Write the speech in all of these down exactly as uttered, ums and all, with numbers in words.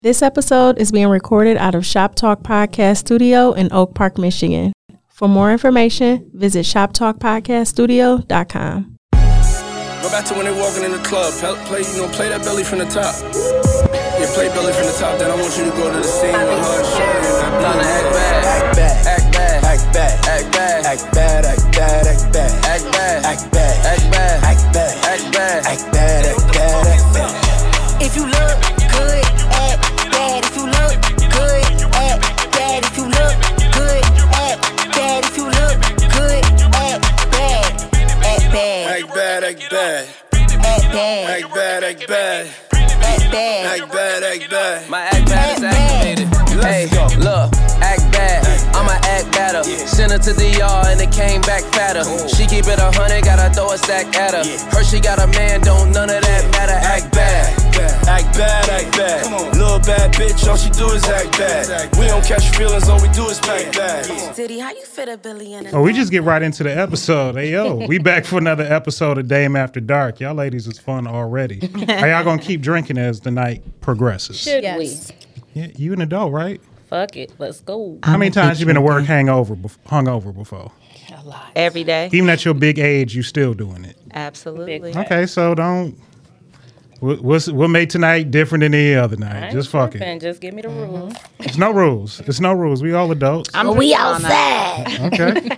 This episode is being recorded out of Shop Talk Podcast Studio in Oak Park, Michigan. For more information, visit shop talk podcast studio dot com. Go back to when they walking in the club. Play, you know, play that belly from the top. Yeah, play belly from the top. Then I want you to go to the scene with her and shorty and that belly. Act bad, act bad, act bad, act bad, act bad, act bad, act bad, act bad, act bad, act bad, act bad, act bad, act bad, act bad. If you look good, act bad. If you look good, act bad. If you look good, act bad. If you look good, act bad, act bad, act bad, act bad, act bad, act bad, act bad, act bad, act bad, act bad. My act bad is activated. Hey, look, act bad. I'ma act better. Send her to the yard and it came back fatter. She keep it a hundred, gotta throw a stack at her. Her she got a man, don't none of that matter. Act bad, act bad, act bad. Little bad bitch, all she do is act bad. We don't catch feelings, all we do is pack bad. Diddy, how you fit a Billy in a Oh, we just get right into the episode. Hey, yo, we back for another episode of Dame After Dark. Y'all ladies is fun already. Are y'all gonna keep drinking as the night progresses? Should Yes. we? Yeah, you an adult, right? Fuck it. Let's go. How many times you been to work hangover, bef- hungover before? A lot. Every day. Even at your big age, you still doing it. Absolutely. Big Okay, so don't. What, what's what made tonight different than any other night? I ain't Just fuck it. tripping. Just give me the rules. There's no rules. It's no rules. We all adults. I'm We drinking all night. outside. Okay.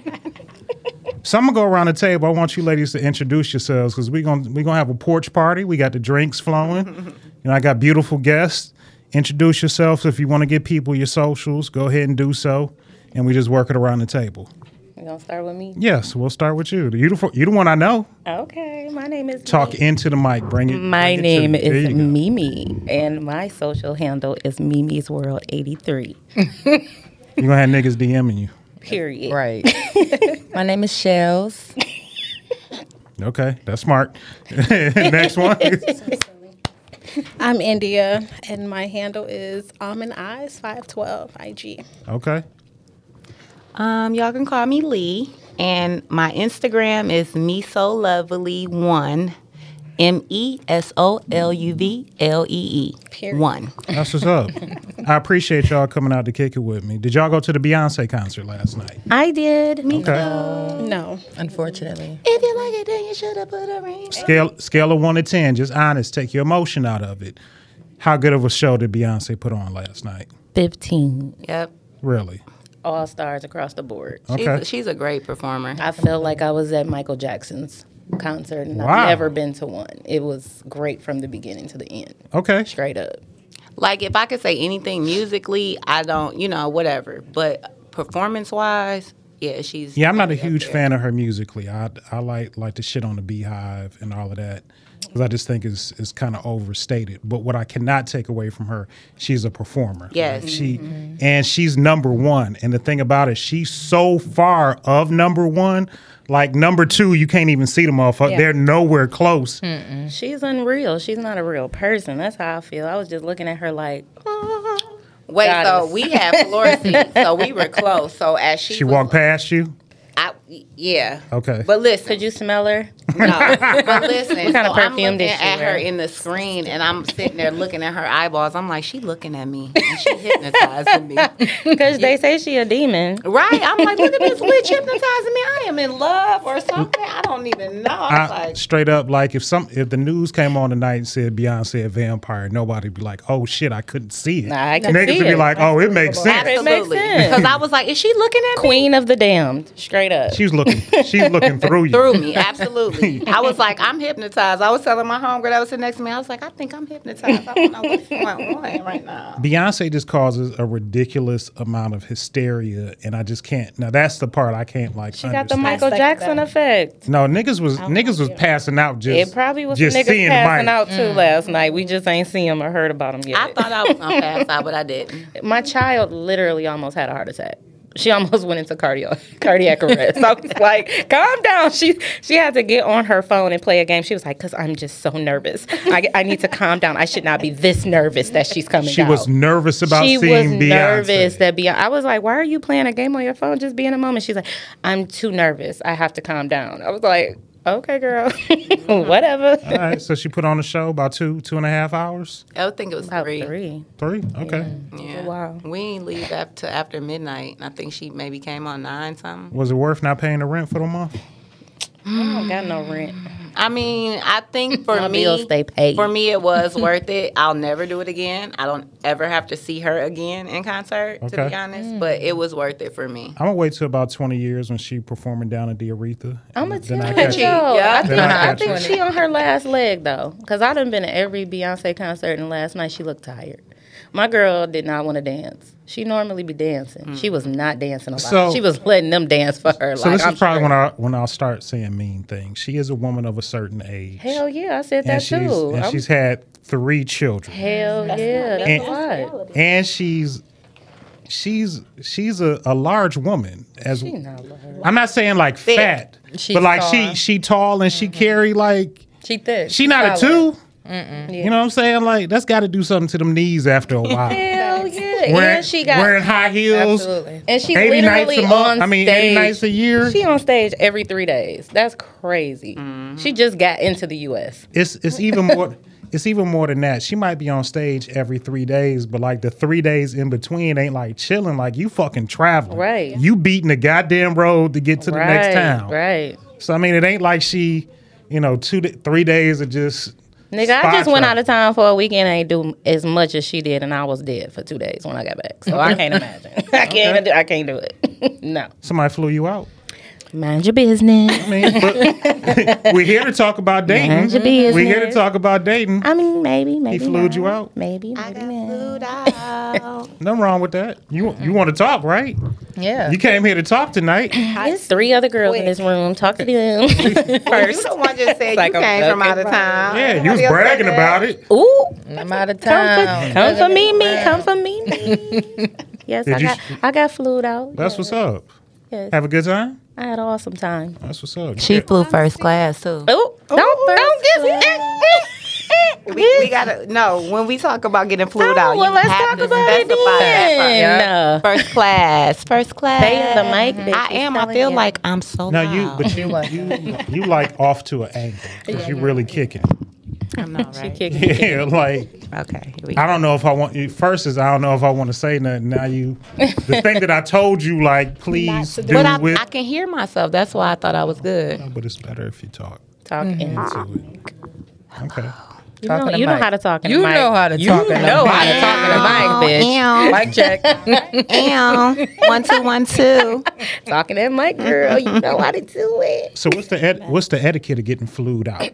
So I'm gonna go around the table. I want you ladies to introduce yourselves because we're gonna we gonna have a porch party. We got the drinks flowing. You know, I got beautiful guests. Introduce yourselves. If you want to give people your socials, go ahead and do so. And we just work it around the table. You gonna start with me? Yes, we'll start with you. You the, you the one I know. Okay. My name is Talk Mimi. into the mic. Bring it. My bring it to name me. There is you go. Mimi, and my social handle is Mimi's World eighty-three. You're gonna have niggas DMing you. Period. Right. My name is Shells. Okay, that's smart. Next one. I'm India, and my handle is Almond Eyes five twelve I G. Okay. Um, y'all can call me Lee, and my Instagram is me so lovely one, M E S O L U V L E E Period. one. That's what's up. I appreciate y'all coming out to kick it with me. Did y'all go to the Beyonce concert last night? I did. Me Okay. No. Unfortunately. If you like it, then you should have put a ring. Scale scale of one to ten, just honest. Take your emotion out of it. How good of a show did Beyonce put on last night? fifteen. Yep. Really? All stars across the board. Okay. She's, she's a great performer. I felt like I was at Michael Jackson's concert, and Wow. I've never been to one. It was great from the beginning to the end. Okay. Straight up. Like, if I could say anything musically, I don't, you know, whatever. But performance-wise, yeah, she's... Yeah, I'm not a really up huge there. fan of her musically. I I like like the shit on the Beehive and all of that because I just think is is kind of overstated. But what I cannot take away from her, she's a performer. Yes. Like, she and she's number one. And the thing about it, she's so far of number one. Like number two, you can't even see them motherfucker. Yeah. They're nowhere close. She's unreal. She's not a real person. That's how I feel. I was just looking at her like, "Ah." Wait, so Goddess. we had floor seats, so we were close. So as she, She was, walked past you. I, yeah. Okay. But listen, Could you smell her? no. But listen, What kind of so I'm perfume looking did she at her wear? in the screen, and I'm sitting there looking at her eyeballs. I'm like, she looking at me, and she hypnotizing me. Because they say she a demon. Right? I'm like, look at this witch hypnotizing me. I am in love or something. I don't even know. I was I, like, straight up, like if some if the news came on tonight and said Beyonce a vampire, nobody'd be like, "Oh shit, I couldn't see it." Nah, I can Niggas see would be it. like, "Oh, it makes sense." It makes absolutely. sense. Because I was like, is she looking at me? Queen of the damned. Straight up. She's looking. She's looking through you. Through me, absolutely. I was like, I'm hypnotized. I was telling my homegirl that was sitting next to me, I was like, I think I'm hypnotized. I don't know what's going on right now. Beyonce just causes a ridiculous amount of hysteria, and I just can't. Now that's the part I can't like. She got the understand. Michael Second Jackson that. effect. No, niggas was niggas was passing out just. It probably was just the niggas seeing passing Mike. out too last night. We just ain't seen him or heard about him yet. I thought I was going to pass out, but I didn't. My child literally almost had a heart attack. She almost went into cardio, cardiac arrest. I was like, calm down. She she had to get on her phone and play a game. She was like, because I'm just so nervous. I, I need to calm down. I should not be this nervous that she's coming She out. was nervous about she seeing was Beyonce. nervous that Beyonce. I was like, why are you playing a game on your phone? Just be in a moment. She's like, I'm too nervous. I have to calm down. I was like, Okay, girl. Whatever. All right. So she put on the show about two, two and a half hours. I would think it was About three. three. Three. Okay. Yeah. Wow. We ain't leave after after midnight. I think she maybe came on nine something. Was it worth not paying the rent for the month? I don't got no rent. I mean, I think for My me, bills stay paid. for me, it was worth it. I'll never do it again. I don't ever have to see her again in concert, to Okay. be honest. But it was worth it for me. I'm gonna wait till about twenty years when she performing down at the Aretha. I'm gonna Then tell I you, catch though. it. Yeah. I think, Then I I catch think it. she on her last leg though, because I done been to every Beyonce concert, and last night she looked tired. My girl did not want to dance. She normally be dancing. She was not dancing a lot. So- she was letting them dance for her. So like, this I'm is probably sure. when I when I'll start saying mean things. She is a woman of a certain age. Hell yeah, I said and that she's too. and I'm- she's had three children. hell yeah, that's And- a lot. And she's she's she's a, a large woman. As She not large. I'm not saying like fat, She's but like tall. she she tall and she carry like She thick. she not a solid. two. You know what I'm saying? Like that's got to do something to them knees after a while. Hell yeah, wearing, and she got wearing high heels. Absolutely. and she eighty nights literally a month. on I mean, stage. eighty nights a year. She on stage every three days. That's crazy. Mm-hmm. She just got into the U S. It's it's even more. It's even more than that. She might be on stage every three days, but like the three days in between ain't like chilling. Like you fucking traveling. Right. You beating the goddamn road to get to the right, next town. Right. So I mean, it ain't like she, you know, two, to, three days of just. Nigga, I spot just went out travel. of town for a weekend and ain't do as much as she did, and I was dead for two days when I got back. So I can't imagine. I can't even do. I can't do it. No. Somebody flew you out. Mind your business. I mean, but we're here to talk about dating. Mind your business. We're here to talk about dating. I mean, maybe, maybe. He flew not. you out? Maybe, I maybe. got not. flued out. Nothing wrong with that. You you want to talk, right? Yeah. You came here to talk tonight. There's three other girls in this room. Talk to them Well, you first. the one just said like you I'm came from out of fucking town. Yeah, you was Everybody else bragging said about that. it. Ooh, I'm out of come town. for, come for me, me. Come for me, me. Yes, Did I you- got, I got flued out. That's what's up. Yes. Have a good time. I had an awesome time. That's what's up. She flew first class too. Ooh, don't, don't get We, we gotta no. When we talk about getting flued out, Oh, well, you let's have talk to about it specify that then. part. First class, first class. Stay in the mic, bitch. I am. I Telling feel you. like I'm so No, loud. you, but you, you, you like off to an angle because you really kicking. I know, She right? kicked me. Yeah, like Okay. Here we I go. don't know if I want you. First is I don't know if I want to say nothing. Now you, the thing that I told you, like please do But I, with. I can hear myself. That's why I thought I was good. But it's better if you talk Talk into to it. Okay. You know, Talking to you know mic. how to talk in You the mic. know how to you talk in the know how mic. to talk in the mic, bitch. Mic check. Am one two one two. Talking that mic, girl. You know how to do it. So what's the ed- what's the etiquette of getting flued out?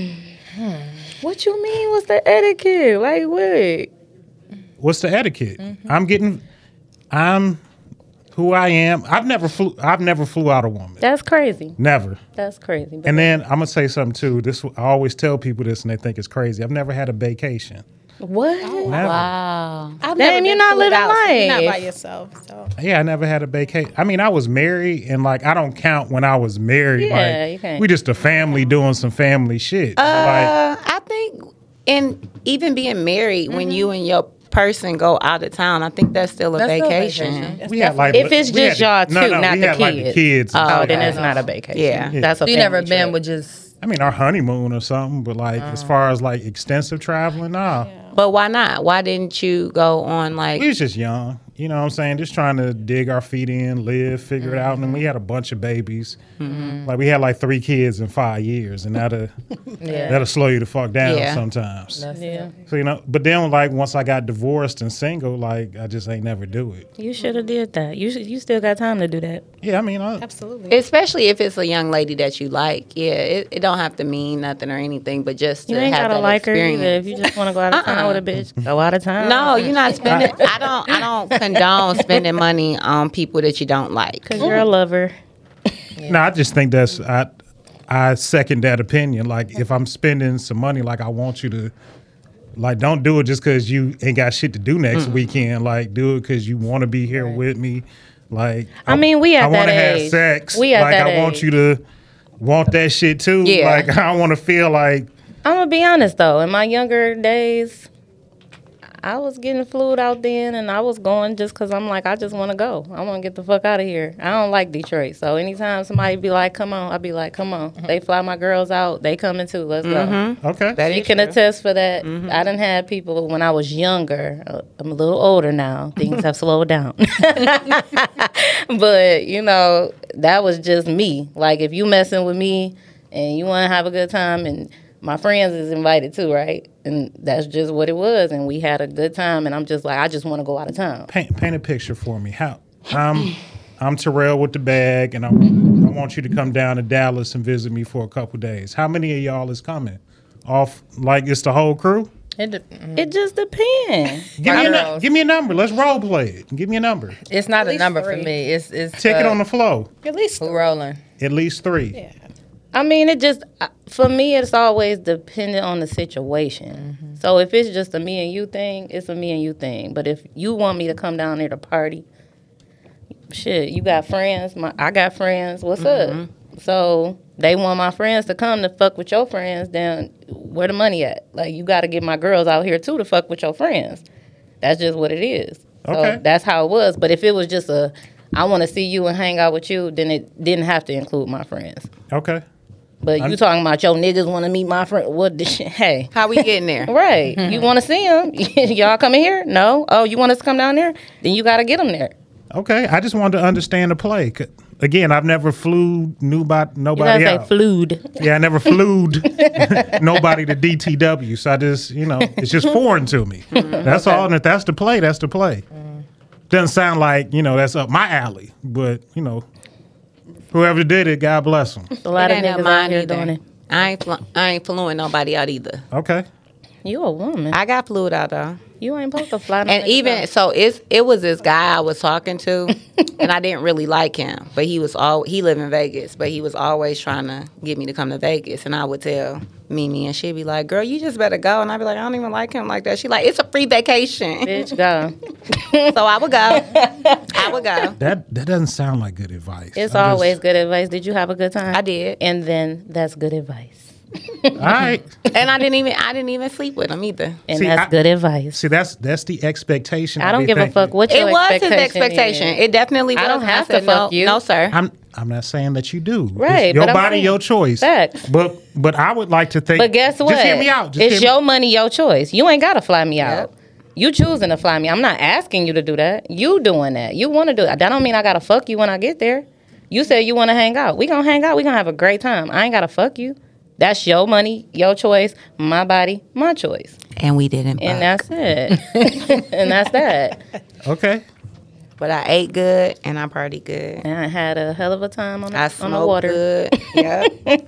What you mean? What's the etiquette? Like what? What's the etiquette? Mm-hmm. I'm getting, I'm who I am. I've never flew. I've never flew out a woman. That's crazy. Never. That's crazy. But And then I'm gonna say something too. This I always tell people this, and they think it's crazy. I've never had a vacation. what? Never. Wow. I've Damn, never you're been not flued living out, so you're not by life. yourself. So Yeah, I never had a vacation. I mean, I was married, and like I don't count when I was married. Yeah, like, you can't. we just a family doing some family shit. like, Uh, I think, and even being married, when you and your person go out of town, I think that's still a That's still a vacation. vacation. we had like If it's we had just the- y'all no, two, no, not we the had, like, the kids. kids. and Oh, stuff then like it's that. not a vacation. Yeah. That's a You never family been trip. with just. I mean, our honeymoon or something, but like as far as like extensive traveling, nah. But why not? Why didn't you go on like? We was just young. You know what I'm saying? Just trying to dig our feet in, live, figure it out. And then we had a bunch of babies. Like we had like three kids in five years, and that'll Yeah. that'll slow you the fuck down Yeah. sometimes. That's Yeah. So you know, but then like once I got divorced and single, like I just ain't never do it. You should have did that. You should, you still got time to do that. Yeah, I mean, I, absolutely. Especially if it's a young lady that you like. Yeah, it, it don't have to mean nothing or anything, but just to You ain't have gotta that like her experience. either. If you just want to go out of town with a bitch, go out of town. No, you're not spending. I don't. I don't condone spending money on people that you don't like. because you're a lover. no, I just think that's I I second that opinion. Like if I'm spending some money, like I want you to. Like, don't do it just because you ain't got shit to do next weekend. Like, do it because you want to be here with me. Like, I mean, we at I wanna that have age. sex. We at like, that I want age. you to want that shit too. Yeah. Like, I want to feel like I'm gonna be honest though. In my younger days, I was getting flued out then, and I was going just because I'm like, I just want to go. I want to get the fuck out of here. I don't like Detroit. So anytime somebody be like, come on, I'll be like, come on. They fly my girls out. They coming too. Let's go. Okay. That You is can true. attest for that. I done had people when I was younger. uh, I'm a little older now. Things have slowed down. But, you know, that was just me. Like, if you messing with me and you want to have a good time, and my friends is invited too, right? And that's just what it was. And we had a good time. And I'm just like, I just want to go out of town. Paint, paint a picture for me. How I'm I'm Terrell with the bag, and I, I want you to come down to Dallas and visit me for a couple days. How many of y'all is coming? Off like it's the whole crew? It, de- mm, It just depends. Give me, a, don't nu- know. give me a number. Let's role play it. Give me a number. it's not a least number for three. me. It's it's Ticket uh, on the flow. At least who rolling. At least three. Yeah. I mean, it just, uh, for me, it's always dependent on the situation. So if it's just a me and you thing, it's a me and you thing. But if you want me to come down there to party, shit, you got friends. My, I got friends. What's up? So they want my friends to come to fuck with your friends, then where the money at? Like, you got to get my girls out here, too, to fuck with your friends. That's just what it is. So Okay. that's how it was. But if it was just a, I want to see you and hang out with you, then it didn't have to include my friends. Okay. But you talking about your niggas want to meet my friend? What the shit? Hey, How we getting there? right? You want to see them? Y'all coming here? No. Oh, you want us to come down there? Then you got to get them there. Okay. I just wanted to understand the play. 'Cause, again, I've never flew nobody, You nobody gotta say out. flued. Yeah, I never flued nobody to D T W. So I just, you know, it's just foreign to me. That's all. And if that's the play, that's the play. Doesn't sound like, you know, that's up my alley. But, you know, whoever did it, God bless them. A lot It of ain't niggas not mine out here either. doing it. I ain't fl- I ain't fluing nobody out either. Okay. You a woman. I got flued out though. you ain't supposed to fly. no And niggas even out. so, it's it was this guy I was talking to, and I didn't really like him. But he was all he lived in Vegas, but he was always trying to get me to come to Vegas. And I would tell Mimi, and she'd be like, "Girl, you just better go." And I'd be like, "I don't even like him like that." She like, "It's a free vacation." bitch, go. So I would go. I would go. That that doesn't sound like good advice. It's I just- always good advice. Did you have a good time? I did. And then that's good advice. all right. And I didn't even I didn't even sleep with him either. And See, that's I- good advice. See, that's that's the expectation. I don't be give a thinking. fuck what It your was his expectation expectation. is. It definitely was. I don't And have to said, fuck no, you. No, sir. I'm I'm not saying that you do. Right, It's your but I'm body, saying- your choice. Facts. But but I would like to think. But guess what? Just hear me out. Just it's hear me- your money, your choice. You ain't gotta fly me out. You choosing to fly me. I'm not asking you to do that. You doing that. You want to do it. That don't mean I gotta fuck you when I get there. You said you want to hang out. We gonna hang out. We gonna have a great time. I ain't gotta fuck you. That's your money, your choice. My body, my choice. And we didn't. And fuck. that's it. And that's that. Okay. But I ate good and I partied good. And I had a hell of a time on the, I on the smoked water. good. Yeah.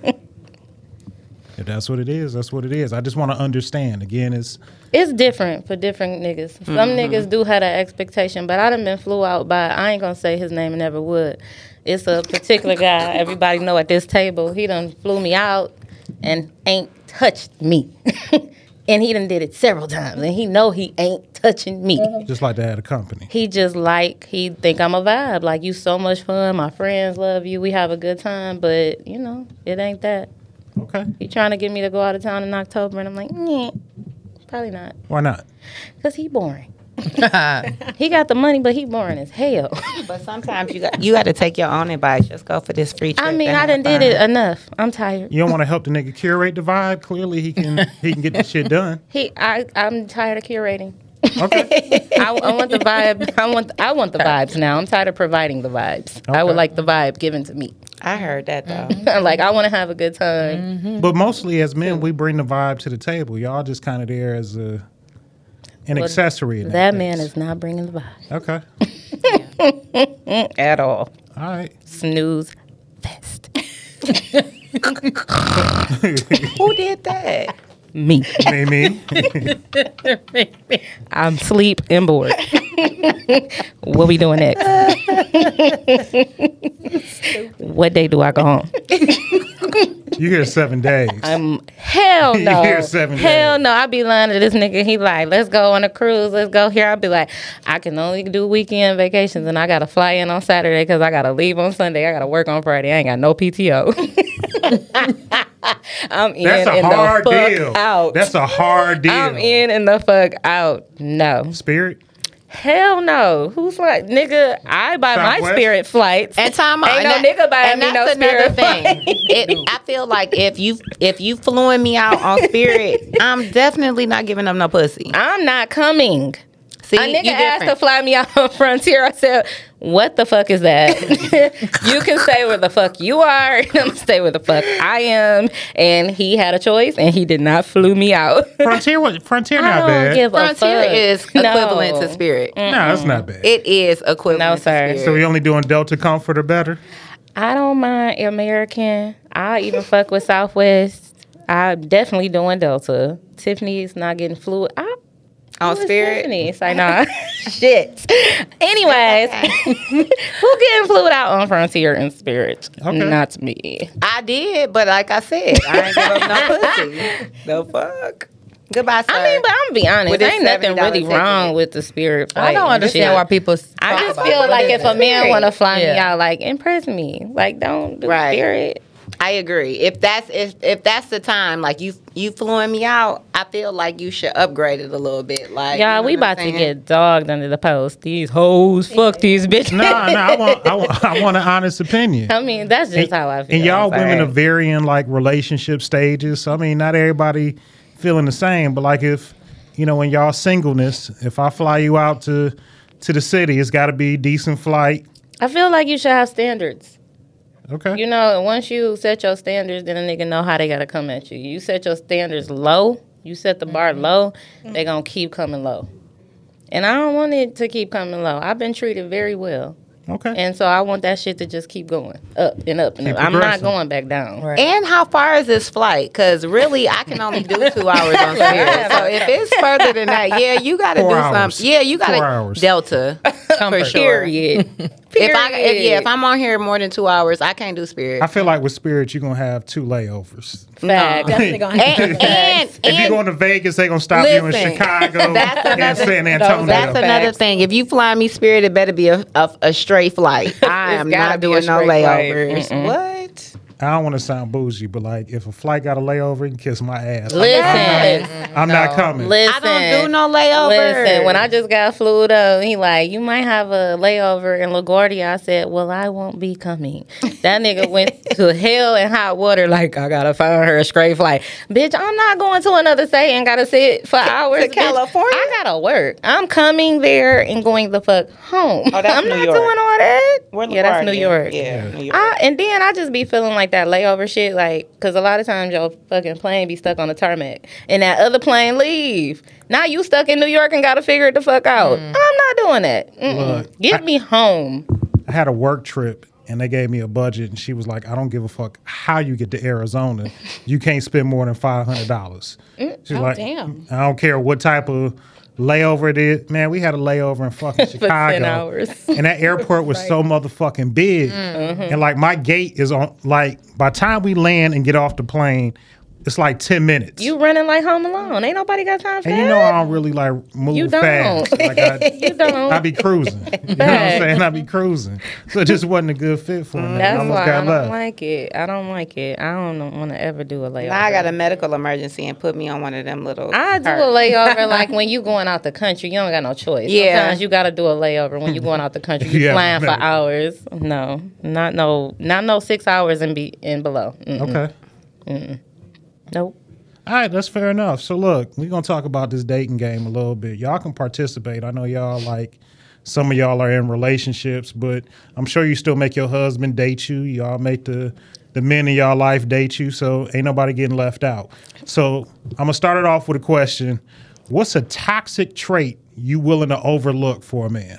If that's what it is, that's what it is. I just want to understand. Again, it's It's different for different niggas. Some Mm-hmm. niggas do have that expectation, but I done been flew out by, I ain't gonna say his name and never would. It's a particular guy everybody know at this table. He done flew me out and ain't touched me. And he done did it several times. And he know he ain't touching me. just like that at a company. He just like, he think I'm a vibe. Like, you so much fun. My friends love you. We have a good time. But, you know, it ain't that. Okay. He trying to get me to go out of town in October. And I'm like, nah, probably not. Why not? Because he boring. He got the money, but he boring as hell. But sometimes you got you got to take your own advice. Just go for this free trip. I mean, and I have done did fun. it enough. I'm tired. You don't want to help the nigga curate the vibe. Clearly, he can he can get the shit done. He, I, I'm tired of curating. Okay. I, I want the vibe. I want, I want the vibes now. I'm tired of providing the vibes. I would Okay. like the vibe given to me. I heard that though. Like, I want to have a good time. But mostly as men, we bring the vibe to the table. Y'all just kind of there as a an accessory. in That case. man is not bringing the vibe Okay. at all. All right. Snooze fest. Who did that? Me. Mimi. I'm sleep and bored. What we doing next? What day do I go home? You here seven days. I'm hell no. Here seven hell days. no. I be lying to this nigga. He like, let's go on a cruise. Let's go here. I be like, I can only do weekend vacations, and I gotta fly in on Saturday because I gotta leave on Sunday. I gotta work on Friday. I ain't got no P T O. I'm in That's a and hard the fuck deal. out. That's a hard deal. I'm in and the fuck out. No. Spirit? Hell no. Who's like, nigga, I buy my Southwest? Spirit flights. And time out. Ain't no and that- nigga buying and me no that's another Spirit thing. flight. It, I feel like if you if you fluing me out on Spirit, I'm definitely not giving them no pussy. I'm not coming. See, A nigga you asked to different. fly me out on Frontier. I said, what the fuck is that? You can stay where the fuck you are, and I'm gonna stay where the fuck I am. And he had a choice, and he did not flew me out. Frontier was Frontier I not don't bad. give a Frontier fuck. is equivalent No. to Spirit. no, that's not bad. It is equivalent No, to sir. Spirit. So we only doing Delta Comfort or better? I don't mind American. I even fuck with Southwest. I'm definitely doing Delta. Tiffany's not getting fluid. I, On who is Spirit? Tiffany? It's like, nah. Shit. Anyways, who getting fluid out on Frontier and Spirit? Okay. Not me. I did, but like I said, I ain't give up no pussy. The fuck? Goodbye, sir. I mean, but I'm gonna be honest. With this Ain't nothing seventy dollars really wrong ticket. with the Spirit flight. I don't and understand shit. why people. I talk just about feel it. like if a man want to fly me Yeah. out, like impress me. Like don't do Right. Spirit. I agree. If that's if if that's the time, like you you fluing me out, I feel like you should upgrade it a little bit. Like Y'all, you know we what I'm about to saying? get dogged under the post. These hoes, fuck these bitches. No, no, I want, I want, I want an honest opinion. I mean, that's just how I feel. And y'all I'm women sorry. are varying like relationship stages. So I mean, not everybody feeling the same. But like if you know, in y'all singleness, if I fly you out to to the city, it's got to be decent flight. I feel like you should have standards. Okay. You know, once you set your standards, then a nigga know how they gotta come at you. You set your standards low, you set the bar low, they gonna keep coming low. And I don't want it to keep coming low. I've been treated very well. Okay. And so I want that shit to just keep going up and up and Keep up. I'm not progressing. going back down. Right. And how far is this flight? Because really, I can only do two hours on Spirit. So if it's further than that, yeah, you got to do Four hours. something. Yeah, you got Four to hours. Delta for sure. Period. If I, if, yeah, Period. if I'm on here more than two hours, I can't do Spirit. I feel like with Spirit, you're gonna have two layovers. Fact. Definitely gonna have and and, If you and going to Vegas, they gonna stop you in Listen, Chicago that's and another- San Antonio. that's another Facts. thing. If you fly me Spirit, it better be a, a, a straight flight. I It's am gotta not be a doing no straight flight. layovers. Mm-mm. What? I don't want to sound bougie, but like if a flight got a layover, you can kiss my ass. I'm- Listen. I'm not coming. Listen. I don't do no layovers. Listen, when I just got flued up, he like, you might have a layover in LaGuardia. I said, well, I won't be coming. That nigga went to hell and hot water like, I gotta find her a straight flight. Bitch, I'm not going to another state and gotta sit for hours. to bitch. California? I gotta work. I'm coming there and going the fuck home. Oh, that's I'm New not York. doing all that. We're yeah, that's New LaGuardia. York. Yeah, New York. I, and then I just be feeling like that layover shit, like, because a lot of times your fucking plane be stuck on the tarmac, and that other plane leave. Now you stuck in New York and got to figure it the fuck out. I'm not doing that. Mm-mm. Look, Get I- me home. I had a work trip and they gave me a budget, and she was like, I don't give a fuck how you get to Arizona. You can't spend more than five hundred dollars. She's Oh, like, damn. I don't care what type of layover it is. Man, we had a layover in fucking Chicago. ten hours. And that airport was so motherfucking big. Mm-hmm. And like my gate is on, like, by the time we land and get off the plane, it's like ten minutes. You running like Home Alone. Ain't nobody got time for and that. you know I don't really like move You don't. fast. Like I, You don't. I be cruising. You know what I'm Fact. saying? I be cruising. So it just wasn't a good fit for me. I That's almost why I got don't left. like it. I don't like it. I don't want to ever do a layover. Now I got a medical emergency and put me on one of them little. I do carts. a layover like when you going out the country. You don't got no choice. Yeah. Sometimes you got to do a layover when you going out the country. You Yeah, flying for medical. hours. No, not no, not no six hours and be and below. Mm-mm. Okay. Nope. All right, that's fair enough. So look, we're gonna talk about this dating game a little bit. Y'all can participate. I know y'all like some of y'all are in relationships, but I'm sure you still make your husband date you. Y'all make the the men in y'all life date you, so ain't nobody getting left out. So I'm gonna start it off with a question. What's a toxic trait you willing to overlook for a man?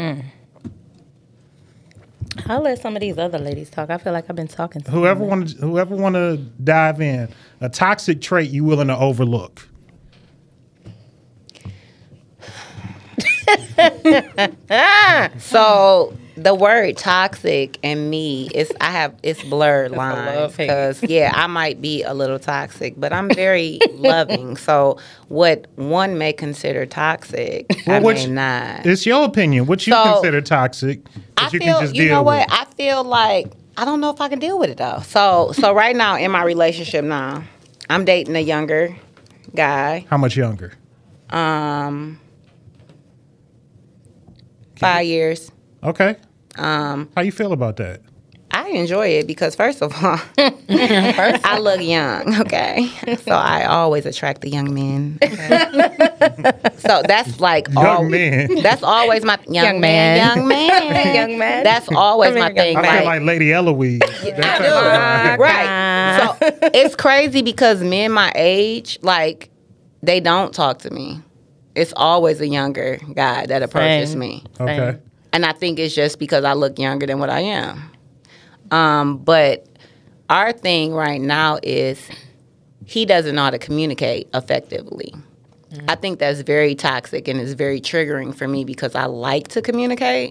I'll let some of these other ladies talk. I feel like I've been talking to Whoever want to whoever want to dive in, a toxic trait you willing to overlook. So the word toxic and me is I have it's blurred lines love-hate. because yeah I might be a little toxic, but I'm very loving. So what one may consider toxic, I which- may not. It's your opinion. What you So, consider toxic that I you feel can just you deal know with. what I feel like I don't know if I can deal with it though. So so right now in my relationship now, I'm dating a younger guy. How much younger? Um, five years. Okay. Um, How you feel about that? I enjoy it because first of all, I look young. Okay, so I always attract the young men. So that's like Young al- men. That's always my young, Young man. man. Young man. Young man. That's always my Come here, thing. young I man. feel like Lady Eloise. That's I do. Right. So it's crazy because men my age, like, they don't talk to me. It's always a younger guy that approaches Same. me. Okay. And I think it's just because I look younger than what I am. Um, but our thing right now is he doesn't know how to communicate effectively. Mm-hmm. I think that's very toxic and it's very triggering for me because I like to communicate.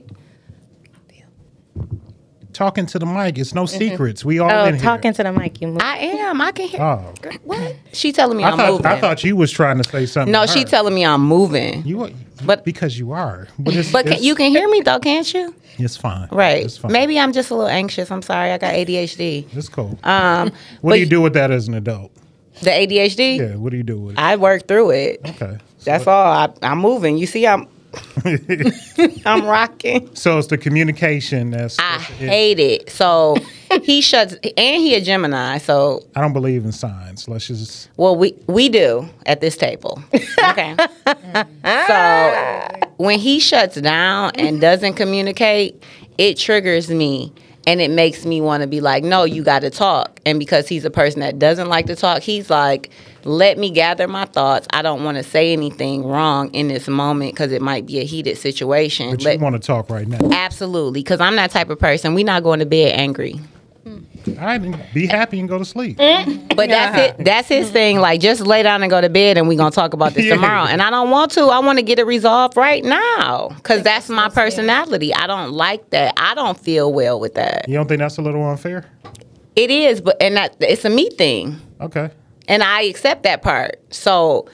Talking to the mic. It's no secrets. We all Oh, in talking here. to the mic. You move. I am. I can hear. Oh. What? She telling me I I'm thought moving. I thought you was trying to say something. no, to she her. telling me I'm moving. you. Are, But- because you are. But, it's, But can, it's, you can hear me though, can't you? It's fine. Right. It's fine. Maybe I'm just a little anxious. I'm sorry. I got A D H D. It's cool. Um, what but do you do with that as an adult? The A D H D? Yeah. What do you do with it? I work through it. Okay. That's all. I, I'm moving. You see, I'm I'm rocking. So it's the communication that's. I that's it. hate it. So he shuts, and he a Gemini. So I don't believe in signs. Let's just. well, we we do at this table. Okay. So when he shuts down and doesn't communicate, it triggers me. And it makes me want to be like, no, you got to talk. And because he's a person that doesn't like to talk, he's like, let me gather my thoughts. I don't want to say anything wrong in this moment because it might be a heated situation. But Let- you want to talk right now. Absolutely, because I'm that type of person. We're not going to bed angry. All right, then be happy and go to sleep. But that's it. That's his thing. Like, just lay down and go to bed, and we're gonna talk about this Yeah. tomorrow. And I don't want to. I want to get it resolved right now, because that's my personality. I don't like that. I don't feel well with that. You don't think that's a little unfair? It is, but and that it's a me thing, Okay. and I accept that part. So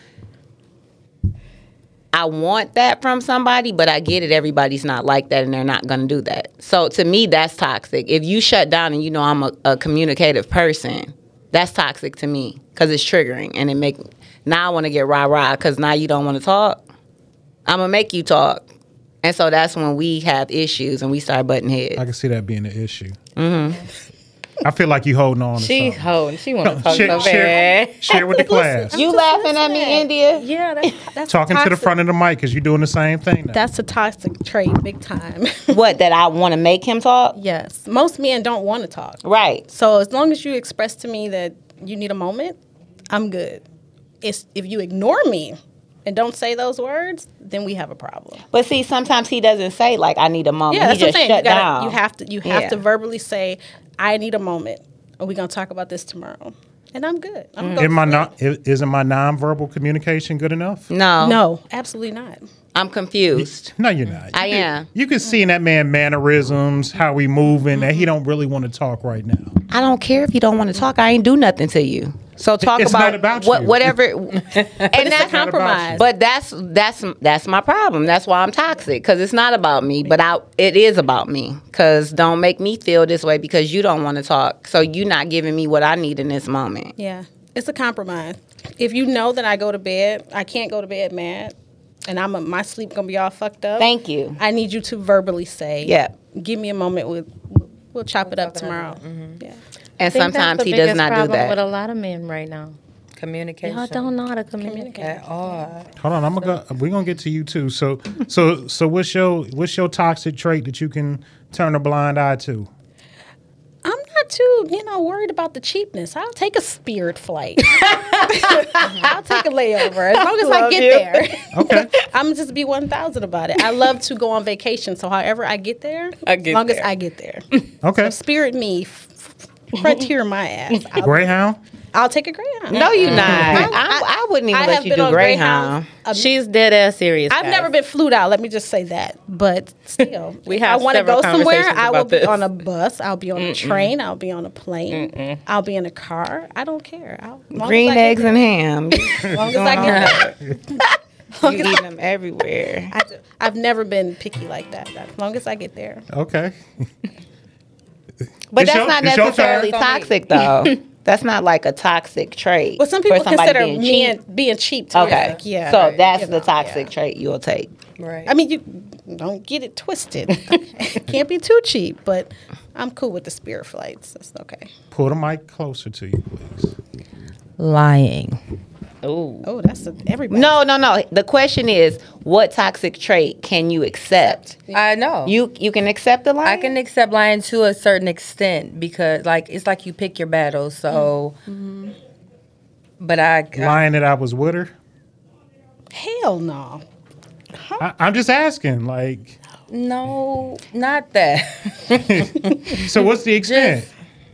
I want that from somebody, but I get it. Everybody's not like that, and they're not going to do that. So to me, that's toxic. If you shut down and you know I'm a, a communicative person, that's toxic to me because it's triggering, and it make now I want to get rah rah because now you don't want to talk. I'm gonna make you talk, and so that's when we have issues and we start butting heads. I can see that being an issue. Mm-hmm. I feel like you holding on to She something. holding. She want to talk share, so bad. share, share with the class. You laughing at me, India? Yeah, that's, that's Talking to the toxic. front of the mic because you're doing the same thing now. That's a toxic trait, big time. What, that I want to make him talk? Yes, most men don't want to talk. Right. So as long as you express to me that you need a moment, I'm good. It's if you ignore me and don't say those words, then we have a problem. But see, sometimes he doesn't say like I need a moment. Yeah, he that's what just I'm saying. You, shut gotta, down. you have to you have Yeah. to verbally say, I need a moment. And we're gonna talk about this tomorrow. And I'm good. I'm Am my gonna non, i- isn't my nonverbal communication good enough? No, No, absolutely not. I'm confused. No, you're not. I You can- am. You can see in that man mannerisms, how he moving, that he don't really want to talk right now. I don't care if you don't want to talk. I ain't do nothing to you. So talk It's about, not about what you. whatever. and It's a that's not about compromise. you. But that's that's that's my problem. That's why I'm toxic because it's not about me, but I it is about me. Because don't make me feel this way because you don't want to talk. So you're not giving me what I need in this moment. Yeah, it's a compromise. If you know that I go to bed, I can't go to bed mad, and I'm a, my sleep gonna be all fucked up. Thank you. I need you to verbally say, Yeah. give me a moment. We'll, we'll chop it up tomorrow. Yeah. And I think that's sometimes the he does biggest not do problem that. with a lot of men right now. Communication. Y'all don't know how to communicate. At all. Hold on, I'm gonna go, we're gonna get to you too. So, so, so, what's your what's your toxic trait that you can turn a blind eye to? I'm not too, you know, worried about the cheapness. I'll take a Spirit flight. I'll take a layover as long as I Love get you. there. Okay, I'm gonna just be one thousand about it. I love to go on vacation, so however I get there, I get as long there. as I get there. okay. Spirit me, f- f- frontier my ass. I'll, Greyhound. I'll take a Greyhound. No, you're not. I, I- I wouldn't even I let have you been do on Greyhound. Um, She's dead ass serious. I've guys. never been flued out. Let me just say that. But still, We if have I want to several go somewhere, conversations I will about be this. on a bus. I'll be on a train. I'll be on a plane. I'll be in a car. I don't care. I'll, as long Green as I get eggs and ham. there. As long as I get there. You eat them everywhere. I do. I've never been picky like that. As long as I get there. Okay. But It's that's your- not it's your necessarily turn. toxic, though. That's not like a toxic trait. Well, some people for somebody consider being men cheap. being cheap. Too. Okay. Like, yeah. So that's you the know, toxic yeah. trait you'll take. Right. I mean, you don't get it twisted. Can't be too cheap, but I'm cool with the spirit flights. That's okay. Pull the mic closer to you, please. Lying. Ooh. Oh, that's a, everybody. No, no, no. The question is, what toxic trait can you accept? I know. You you can accept the lie. I can accept lying to a certain extent because, like, it's like you pick your battles. So, but I, I Lying that I was with her. Hell no. I, I'm just asking. Like, no, not that. so what's the extent?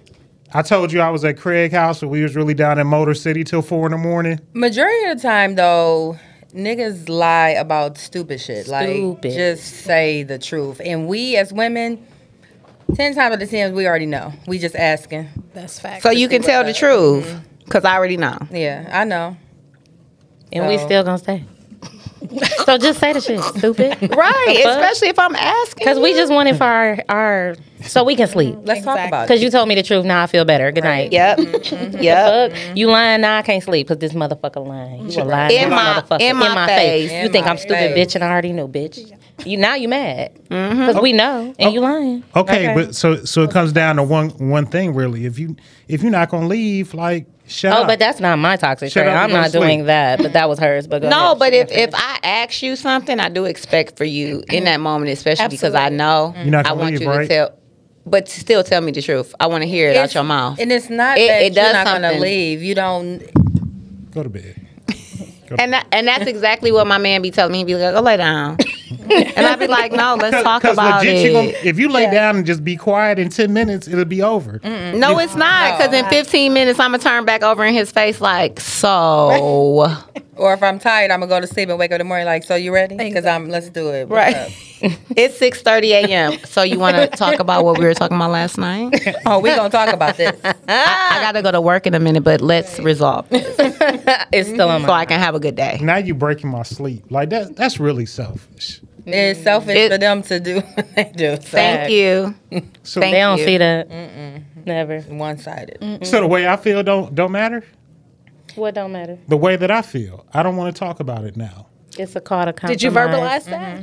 I told you I was at Craig House, but we was really down in Motor City till four in the morning. Majority of the time, though, niggas lie about stupid shit. Like, Stupid. just say the truth. And we as women, ten times out of ten, we already know. We just asking. That's fact. so you can tell the truth because I already know. Yeah, I know. And we So- still gonna stay. So just say the shit, stupid. Right, especially if I'm asking. Because we just want it for our, our so we can sleep. Let's talk Exactly. about Because it. you told me the truth, now I feel better. Good night. Yep. Yep. Fuck. You lying, now I can't sleep because this motherfucker lying. You a lying In my- motherfucker. in my face. You In think my I'm stupid, face. bitch, and I already knew, bitch. You now you mad because we know, and you lying. Okay, Okay. but so so it comes down to one one thing really. If you if you're not gonna leave, like shut Oh, up. but that's not my toxic Shut trait. up and I'm go to not sleep. doing that, but that was hers. But go No, ahead. but if, if I ask you something, I do expect for you in that moment, especially because I know You're not I gonna want leave, you right? to tell. But still tell me the truth. I want to hear it out It's- your mouth. And it's not It- that it does you're not going to something. leave. You don't. Go to bed. And that, and that's exactly what my man be telling me. He be like, "Go lay down," and I be like, "No, let's talk about legit, it." you gonna, if you lay down and just be quiet in ten minutes, it'll be over. No, it's not. Because in fifteen minutes, I'm gonna turn back over in his face like, "So." Or if I'm tired, I'm going to go to sleep and wake up in the morning like, so you ready? Because I'm, let's do it. What's Right. up? It's six thirty a.m. So you want to talk about what we were talking about last night? Oh, we going to talk about this. I, I gotta go to work in a minute, but let's resolve this it's still on so my I can have a good day. Now you breaking my sleep. Like that. That's really selfish. It's selfish It- for them to do what they do. So Thank you. So Thank They don't you. see that. Never. one-sided. so the way I feel don't don't matter. What don't matter? The way that I feel, I don't want to talk about it now. It's a call to compromise. Did you verbalize that?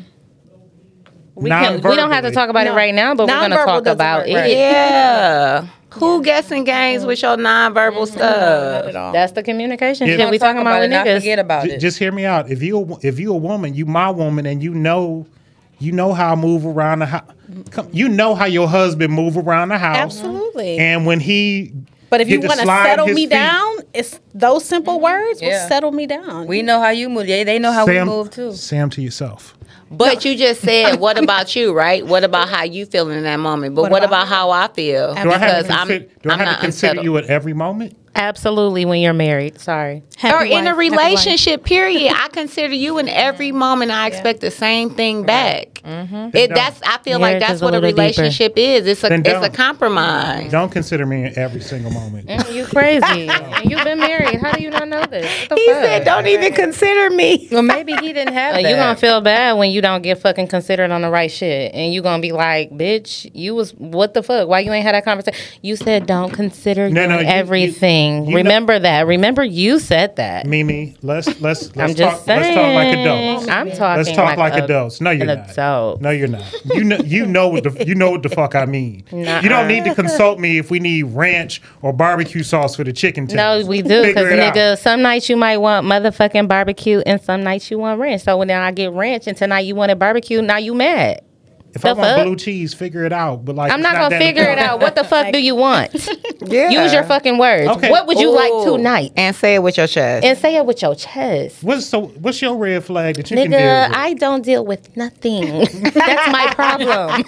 We, can, we don't have to Non-verbally. talk about No. it right now, but we're going to Non-verbal talk doesn't about work, it. right. Yeah. Who guessing games with your nonverbal stuff? At all. That's the communication Yeah. shit we talking about it, with not niggas. forget about J- it. just hear me out. If you if you a woman, you my woman, and you know, you know how I move around the house. You know how your husband move around the house. Absolutely. And when he, But if you get to want to slide settle his me feet- down, it's those simple words will Yeah. settle me down. We know how you move. They, they know how Sam, we move, too. Sam to yourself. But you just said, what about you, right? What about how you feel in that moment? But what, What about, about how I feel? Do I have Because to I'm, consider, do I I'm have not to consider unsettled. you at every moment? Absolutely, when you're married. Sorry. Happy Or in a wife, happy life. relationship, period. I consider you in every moment. I expect the same thing back. It, that's. I feel like Marriage that's is a what a little deeper. relationship is. It's a Then it's a don't. compromise. Don't consider me in every single moment. You crazy. And you've been married. How do you not know this? What the He fuck? said, "Don't even consider me." Well, maybe he didn't have Uh, that. you gonna feel bad when you don't get fucking considered on the right shit, and you gonna be like, "Bitch, you was what the fuck? Why you ain't had that conversation?" You said, "Don't consider No, you no, in you- you- everything." you know- Remember that. Remember you said that. Mimi, let's let's let's I'm talk. just saying. Let's talk like adults. I'm talking. Let's talk like, a- adults. No, you're an not. adult. No, you're not. You know, you know what the you know what the fuck I mean. Nuh-uh. You don't need to consult me if we need ranch or barbecue sauce for the chicken. No, tenders. we do because Figure it out. nigga, some nights you might want motherfucking barbecue, and some nights you want ranch. So when I get ranch, and tonight you wanted barbecue, now you mad. If I the want fuck? blue cheese, figure it out. But like, I'm it's not gonna that figure it important. out. What the fuck do you want? Yeah. Use your fucking words. Okay. What would you like Ooh. tonight? And say it with your chest. And say it with your chest. What's so? What's your red flag that you can deal Nigga, with? I don't deal with nothing. That's my problem.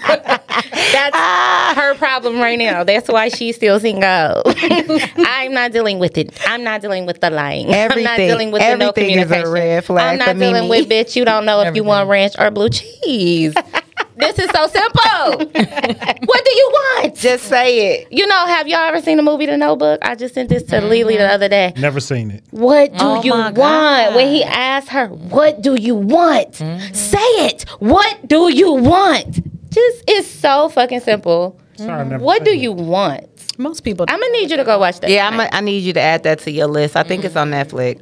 That's her problem right now. That's why she's still single. I'm not dealing with it. I'm not dealing with the lying. I'm not Everything- dealing with the no everything is a communication. red flag I'm not for dealing Mimi. with bitch. You don't know if you want ranch or blue cheese. This is so simple. What do you want? Just say it. You know, have y'all ever seen the movie The Notebook? I just sent this to Lily the other day. Never seen it. What do Oh you my want? When he asked her, what do you want? Say it. What do you want? Just, it's so fucking simple. Sorry, I never What said do that. you want? Most people. I'm gonna need you to go watch that. Yeah, I'm tonight. a, I need you to add that to your list. I think it's on Netflix.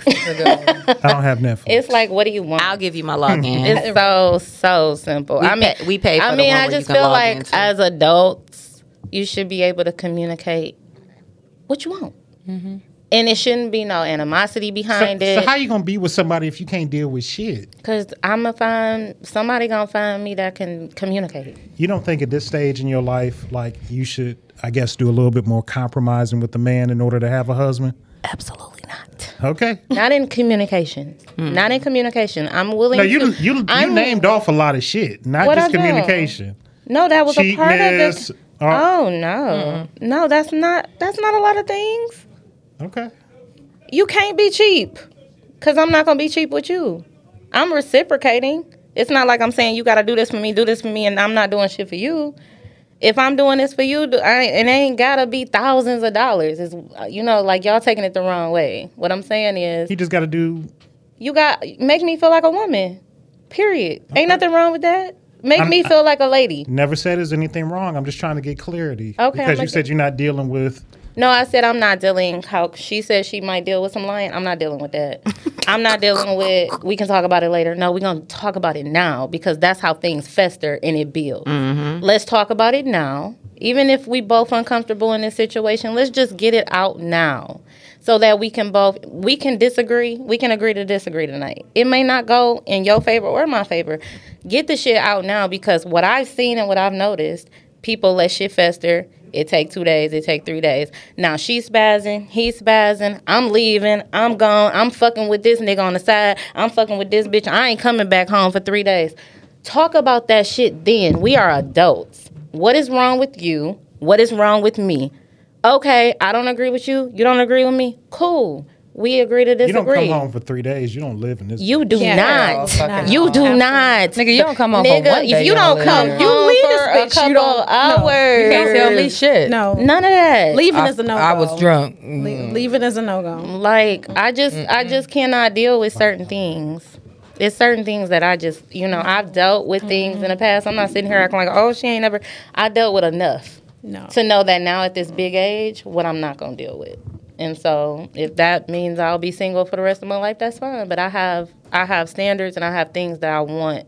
I don't have Netflix. It's like, what do you want? I'll give you my login. It's so so simple. We I mean, pay- we pay for I the mean, one I where you just can feel log like into. as adults, you should be able to communicate what you want, Mm-hmm. and it shouldn't be no animosity so, behind so it. how you gonna be with somebody if you can't deal with shit? Because I'm gonna find somebody gonna find me that can communicate. You don't think at this stage in your life, like you should, I guess, do a little bit more compromising with the man in order to have a husband? Absolutely not. Okay. Not in communication. Not in communication. I'm willing. No, you to, you you I'm, named off a lot of shit, not What just I do? communication. No, that was a part of Cheatness, it. or- Oh no, no, that's not. That's not a lot of things. Okay. You can't be cheap, cause I'm not gonna be cheap with you. I'm reciprocating. It's not like I'm saying you gotta do this for me, do this for me, and I'm not doing shit for you. If I'm doing this for you, do- I, it ain't gotta be thousands of dollars. It's, you know, like y'all taking it the wrong way. What I'm saying is, You just got to do. you got make me feel like a woman. Period. Ain't nothing wrong with that. Make I'm- me feel like a lady. Never said there's anything wrong. I'm just trying to get clarity. Okay, Because I'm you said okay. you're not dealing with. No, I said I'm not dealing. How she said she might deal with some lying. I'm not dealing with that. I'm not dealing with. We can talk about it later. No, we're gonna talk about it now because that's how things fester and it builds. Let's talk about it now. Even if we both uncomfortable in this situation, let's just get it out now, so that we can both we can disagree. We can agree to disagree tonight. It may not go in your favor or my favor. Get the shit out now because what I've seen and what I've noticed, people let shit fester. It take two days. It take three days. Now she's spazzing. He's spazzing. I'm leaving. I'm gone. I'm fucking with this nigga on the side. I'm fucking with this bitch. I ain't coming back home for three days. Talk about that shit then. We are adults. What is wrong with you? What is wrong with me? Okay, I don't agree with you. You don't agree with me? Cool. We agree to You don't disagree. come home for three days. You don't live in this. You do Yeah. not. fucking You do not. Nigga, you don't come home Nigga, for one day. if you don't live come, here. you leave for this a bitch couple you don't, hours. You can't tell me shit. No, None of that. leaving I, is a no go. I was drunk. Mm. Leaving is a no go. Like I just, I just cannot deal with certain things. There's certain things that I just, you know, I've dealt with things in the past. I'm not sitting here acting like, oh, she ain't never. I dealt with enough No. to know that now at this big age, what I'm not gonna deal with. And so, if that means I'll be single for the rest of my life, that's fine. But I have, I have standards and I have things that I want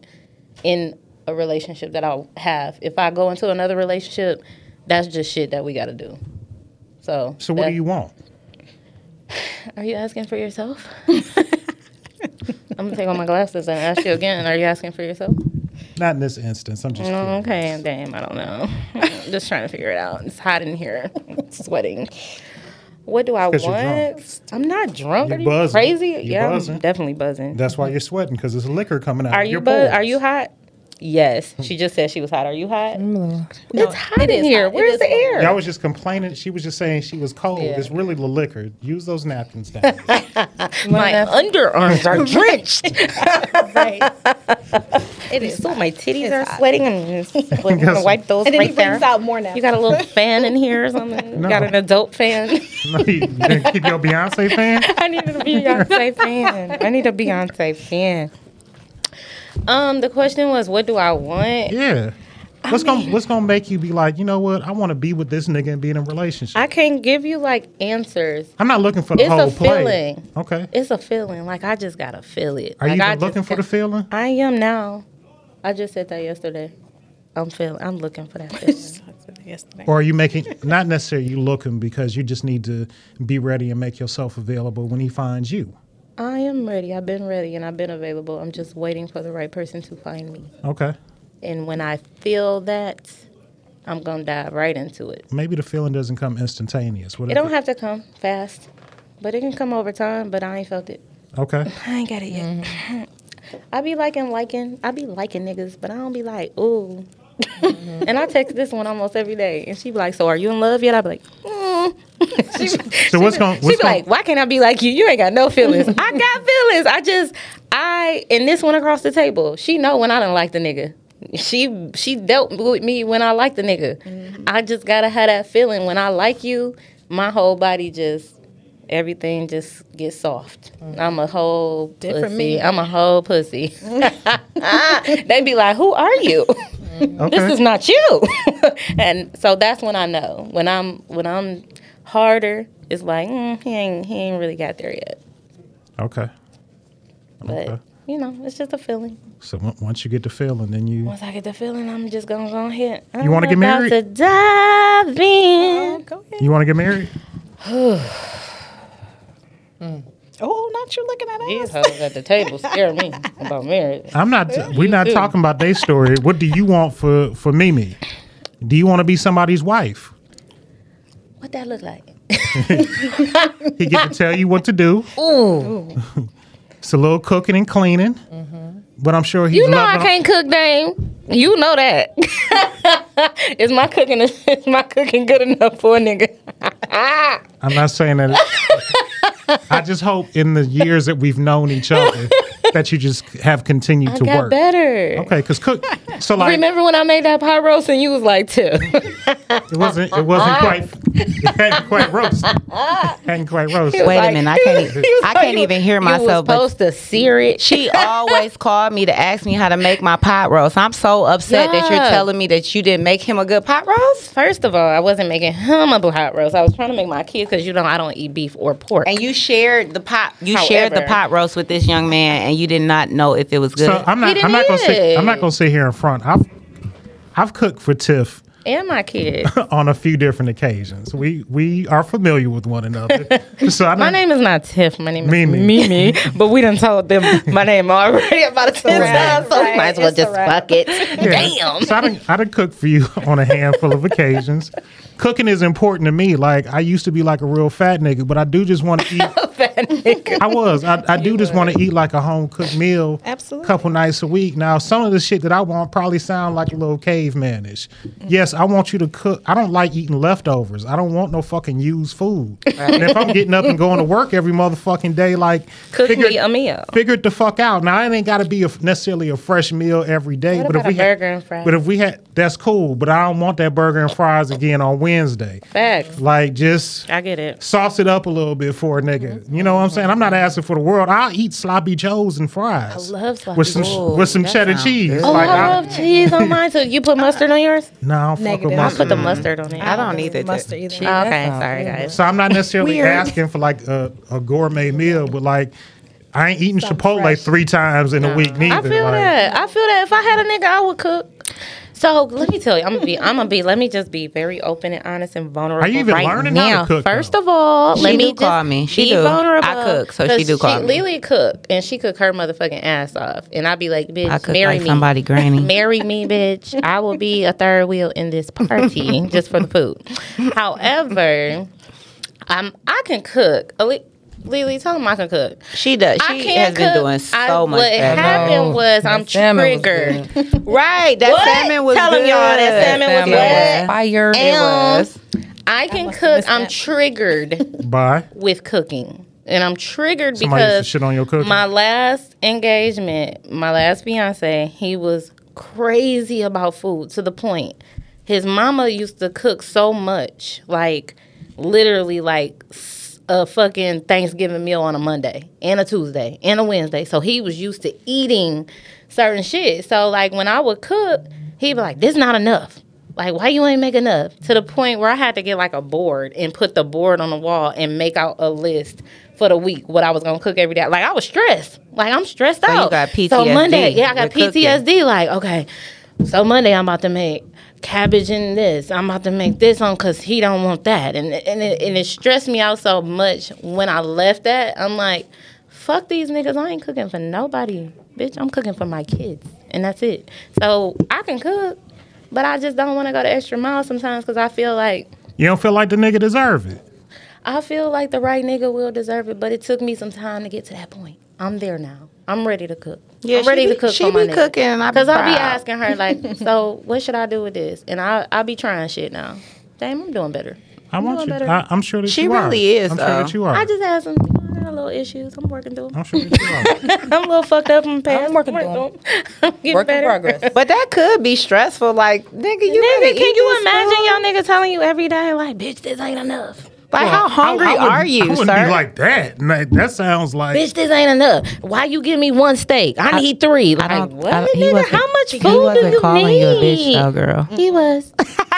in a relationship that I'll have. If I go into another relationship, that's just shit that we got to do. So, So what that- do you want? Are you asking for yourself? I'm gonna take off my glasses and ask you again. Are you asking for yourself? Not in this instance. I'm just. Oh, curious. okay, damn, I don't know. Just trying to figure it out. It's hot in here. I'm sweating. What do I 'Cause you're drunk. want? I'm not drunk. You're Are you buzzing. crazy? You're yeah, buzzing. I'm definitely buzzing. That's why you're sweating because there's liquor coming out. Are of you your buzz? pores. Are you hot? Yes. She just said she was hot. Are you hot? It's hot it in is here. hot. It Where's is the hot. air? Y'all was just complaining. She was just saying she was cold. Yeah. It's really the liquor. Use those napkins down. My underarms are drenched. Right. It is. So my titties It's are hot. sweating. I'm just I'm gonna wipe those And then right he brings there. out more now. You got a little fan in here or something? No. You got an adult fan? No, you, you didn't keep your Beyonce fan. I need a Beyonce fan. I need a Beyonce fan. Um, the question was, what do I want? Yeah. What's gonna What's gonna make you be like, you know what? I want to be with this nigga and be in a relationship. I can't give you like answers. I'm not looking for the It's a whole play. feeling. Okay. It's a feeling. Like I just gotta feel it. Are like, you I even looking just for the got- feeling? I am now. I just said that yesterday. I'm feeling. I'm looking for that feeling. Yesterday. Or are you making not necessarily you looking because you just need to be ready and make yourself available when he finds you? I am ready. I've been ready and I've been available. I'm just waiting for the right person to find me. Okay. And when I feel that, I'm gonna dive right into it. Maybe the feeling doesn't come instantaneous. What It if don't have to come fast, but it can come over time. But I ain't felt it. Okay. I ain't got it yet. I be liking, liking. I be liking niggas, but I don't be like, ooh. And I text this one almost every day, and she be like, "So are you in love yet?" I be like, mm. she, So what's going? she What's be going? like, "Why can't I be like you? You ain't got no feelings." I got feelings. I just, I and this one across the table. She know when I don't like the nigga. She she dealt with me when I like the nigga. Mm-hmm. I just gotta have that feeling when I like you. My whole body just. Everything just gets soft. I'm a whole Different pussy. me. I'm a whole pussy. They be like, "Who are you?" Okay. This is not you. And so that's when I know. When I'm when I'm harder, it's like mm, he ain't he ain't really got there yet. Okay. But Okay. you know, it's just a feeling. So on- once you get the feeling, then you Once I get the feeling, I'm just gonna go ahead. You wanna get married? I'm about to dive in. Go ahead. you want to get married? Oh, not you looking at These us. hoes at the table scare me about marriage. I'm not. We're not too. talking about their story. What do you want for for Mimi? Do you want to be somebody's wife? What that look like? He get to tell you what to do. Ooh, It's a little cooking and cleaning, but I'm sure he's you know I loving- can't cook, Dame. You know that. Is my cooking is my cooking good enough for a nigga? I'm not saying that. I just hope in the years that we've known each other that you just have continued I to got work. better. Okay, because cook. So like Remember when I made that pot roast and you was like, "Tip." it wasn't. It wasn't quite. It hadn't quite roasted. Hadn't quite roasted. Wait like- a minute, I can't. He Even, was I like, can't you- even hear You was myself. But supposed to sear it. she always called me to ask me how to make my pot roast. I'm so upset that you're Yeah. telling me that you didn't make him a good pot roast. First of all, I wasn't making him a pot roast. I was trying to make my kids because you know I don't eat beef or pork. And you shared the pot. You shared the However- pot roast with this young man, and you did not know if it was good. So I'm not. He I'm not gonna didn't sit. eat I'm not it. gonna sit here in front. I've I've cooked for Tiff and my kids. on a few different occasions. We we are familiar with one another. So I My don't- name is not Tiff. My name is Mimi. Mimi. But we done told them my name already about ten times, so we right. might as well It's a just wrap. fuck it. Yeah. Damn. So I done, I done cooked for you on a handful of occasions. Cooking is important to me. Like I used to be like a real fat nigga, but I do just want to eat. Fat nigga. I was. I, I do just want to eat like a home cooked meal. Absolutely. A couple nights a week. Now, some of the shit that I want probably sound like a little cavemanish. Yes, I want you to cook. I don't like eating leftovers. I don't want no fucking used food. And if I'm getting up and going to work every motherfucking day, like Cook figure, me a meal. figure it the fuck out. Now, it ain't got to be a, necessarily a fresh meal every day. What but if about we a had, burger and fries? but if we had, that's cool. But I don't want that burger and fries again on Wednesday. Facts. Like just I get it. sauce it up a little bit for a nigga. You know what I'm saying? I'm not asking for the world. I'll eat sloppy joes and fries. I love sloppy with some joes. with some that cheddar sounds cheese. good. Oh, Like, I I, love cheese on mine too. You put mustard on yours? no, I don't fuck with Negative. I mustard. put the mustard on it. I don't either. Mustard either. Cheese, Oh, that okay, sounds sorry good. guys. So I'm not necessarily Weird. asking for like a, a gourmet meal, but like I ain't eating Something Chipotle fresh. three times in a week neither. I feel like, that. I feel that if I had a nigga, I would cook. So let me tell you, I'm gonna be, I'm gonna be. Let me just be very open and honest and vulnerable. Are you even right learning how to now. cook, First though? of all, She let do me just call me. She be do. vulnerable. I cook, so she 'cause do call me. Lily cook, and she cook her motherfucking ass off, and I be like, bitch, I cook marry like me, somebody granny. marry me, bitch. I will be a third wheel in this party just for the food. However, um, I can cook. Ali- Lily, tell them I can cook. She does. I She can't has been cook. doing so I, much what better. happened was That I'm salmon was triggered. Right, that What? salmon was Tell 'em, good. y'all, that salmon was Salmon what? Fire. It And was. I can must have cook. missed I'm that. triggered Bye. with cooking, and I'm triggered Somebody used to because shit on your cooking. my last engagement, my last fiance, he was crazy about food to the point his mama used to cook so much, like literally like s- a fucking Thanksgiving meal on a Monday and a Tuesday and a Wednesday. So he was used to eating certain shit. So like when I would cook, he'd be like, "This not enough." Like, why you ain't make enough? To the point where I had to get like a board and put the board on the wall and make out a list for the week what I was gonna cook every day. Like I was stressed. Like I'm stressed So you out. got P T S D So Monday, yeah, I got with P T S D. Like okay, so Monday I'm about to make cabbage and this. I'm about to make this on because he don't want that, and and it, and it stressed me out so much when I left that. I'm like, fuck these niggas. I ain't cooking for nobody, bitch. I'm cooking for my kids, and that's it. So I can cook. But I just don't want to go the extra mile sometimes because I feel like You don't feel like the nigga deserve it. I feel like the right nigga will deserve it. But it took me some time to get to that point. I'm there now. I'm ready to cook. Yeah, I'm she ready be- to cook she for my be nigga. cooking and I be Because I'll be proud. asking her like, so what should I do with this? And I I be trying shit now. Damn, I'm doing better. I want doing you. better. I, I'm sure that She you are. really is, I'm sure though. that you are. I just had some I got little issues. I'm working through them. I'm sure that you are. I'm a little fucked up from the past. I'm working through them. I'm getting Work in better. progress. But that could be stressful. Like, nigga, you Nigga, better can eat you this imagine food. your nigga telling you every day, like, bitch, this ain't enough? Like, Well, how hungry I, I wouldn't- are you, I wouldn't sir? be like that. And That, that sounds like Bitch, this ain't enough. Why you give me one steak? I, need three. Like, I don't- what? I don't- he nigga? wasn't- How much food He wasn't do you calling need? you a bitch, though, girl. He was.